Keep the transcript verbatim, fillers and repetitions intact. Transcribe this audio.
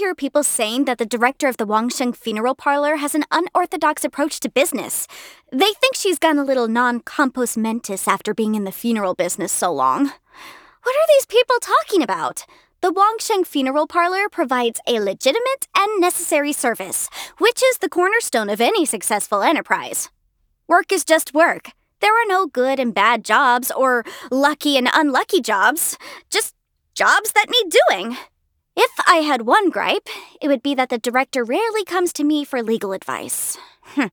hear people saying that the director of the Wangsheng Funeral Parlor has an unorthodox approach to business. They think she's gone a little non-compos mentis after being in the funeral business so long. What are these people talking about? The Wangsheng Funeral Parlor provides a legitimate and necessary service, which is the cornerstone of any successful enterprise. Work is just work. There are no good and bad jobs or lucky and unlucky jobs, just jobs that need doing. If I had one gripe, it would be that the director rarely comes to me for legal advice.